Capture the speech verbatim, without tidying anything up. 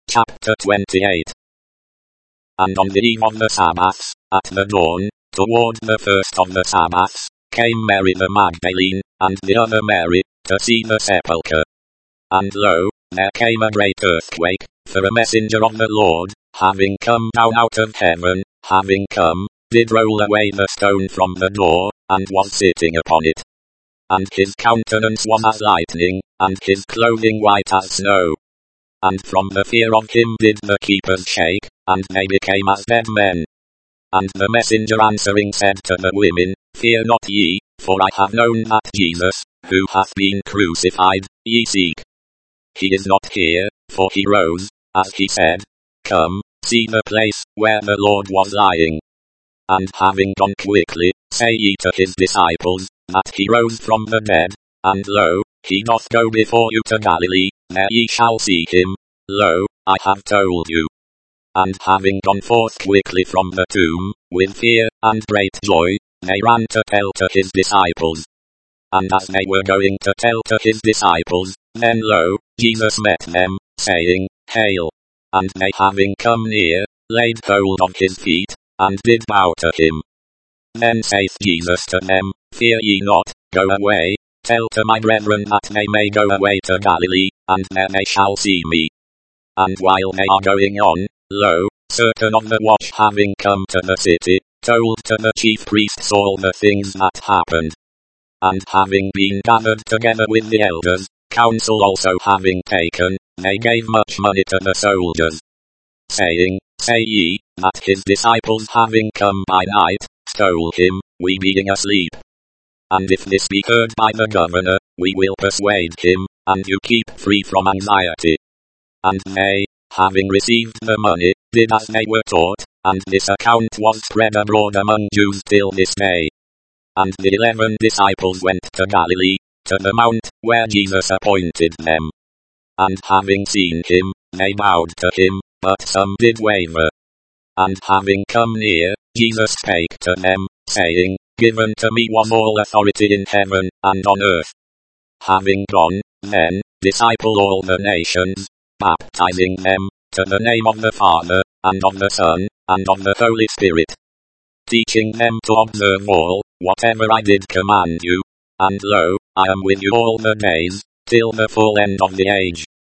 Chapter twenty-eight. And on the eve of the Sabbath, at the dawn, toward the first of the Sabbaths, came Mary the Magdalene, and the other Mary, to see the sepulchre. And lo, there came a great earthquake, for a messenger of the Lord, having come down out of heaven, having come, did roll away the stone from the door, and was sitting upon it. And his countenance was as lightning, and his clothing white as snow. And from the fear of him did the keepers shake, and they became as dead men. And the messenger answering said to the women, Fear not ye, for I have known that Jesus, who hath been crucified, ye seek. He is not here, for he rose, as he said. Come, see the place where the Lord was lying. And having gone quickly, say ye to his disciples, that he rose from the dead, and lo, he doth go before you to Galilee, there ye shall see him. Lo, I have told you. And having gone forth quickly from the tomb, with fear and great joy, they ran to tell to his disciples. And as they were going to tell to his disciples, then lo, Jesus met them, saying, Hail! And they having come near, laid hold on his feet, and did bow to him. Then saith Jesus to them, Fear ye not, go away, tell to my brethren that they may go away to Galilee, and there they shall see me. And while they are going on, lo, certain of the watch having come to the city, told to the chief priests all the things that happened. And having been gathered together with the elders, counsel also having taken, they gave much money to the soldiers, saying, Say ye, that his disciples having come by night, stole him, we being asleep. And if this be heard by the governor, we will persuade him, and you keep free from anxiety. And they, having received the money, did as they were taught, and this account was spread abroad among Jews till this day. And the eleven disciples went to Galilee, to the mount, where Jesus appointed them. And having seen him, they bowed to him, but some did waver. And having come near, Jesus spake to them, saying, Given to me was all authority in heaven and on earth. Having gone, then, disciple all the nations, baptizing them, to the name of the Father, and of the Son, and of the Holy Spirit. Teaching them to observe all, whatever I did command you. And lo, I am with you all the days, till the full end of the age.